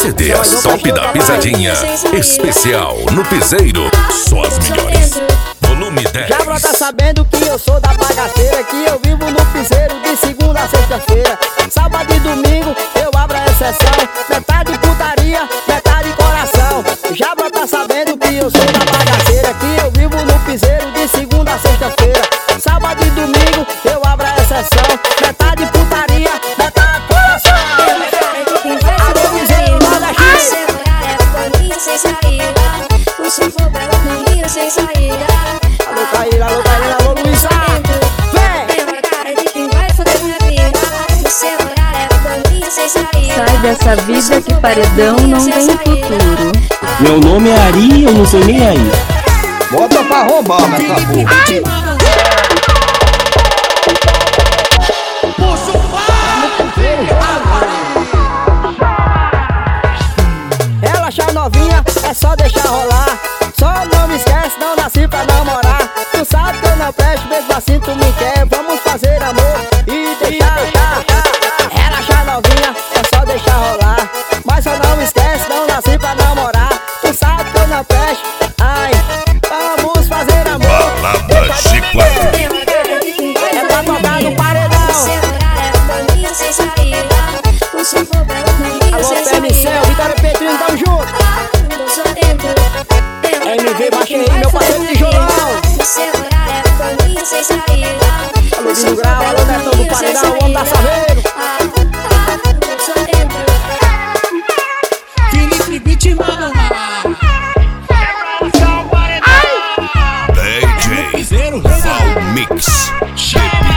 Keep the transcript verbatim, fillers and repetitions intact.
C Ds Top da Pisadinha. Especial no Piseiro. Só as melhores. Volume dez. Já brota sabendo que eu sou da bagaceira, que eu vivo no piseiro de segunda a sexta-feira. Sábado e domingo eu abro a exceção. Metade putaria, metade coração. Já brota sabendo que eu sou da bagaceira, que eu vivo no piseiro de segunda a sexta-feira. Sábado e domingo eu abro a exceção. Metade putaria, metade coração. Alô piseiro, manda aqui. Sem saída, o som for belo, caminho sem saída. Alô Caíra, alô Caíra, alô Luísa. Vem! Tem uma cara de quem vai foder minha vida. O seu horário é caminho sem saída. Sai dessa vida que paredão não tem futuro. Meu nome é Ari e eu não sou nem aí. Bota pra roubar nessa porra. Relaxa novinha, é só deixar rolar. Só não me esquece, não nasci pra namorar. Tu sabe que eu não presto, mesmo assim tu me quer. Vamos fazer amor e deixar, deixar. Relaxa novinha, é só deixar rolar. Mas só não me esquece, não nasci pra namorar. Tu sabe que eu não presto, ai, vamos fazer amor. Balada G quatro. É pra tocar no paredão. O seu horário é caminho sem saída. O som for belo, caminho Alô sem P M C, saída. Vitória Petrinho, tamo junto. Eu sou dentro. M V Baixei, meu parceiro de Jorão. O seu horário é caminho sem saída. Alô Dino Grau, alô Netão do Paredão, o homem da Saveiro. Eu sou dentro. Felipe Beat, mano. D J Val Mix. G P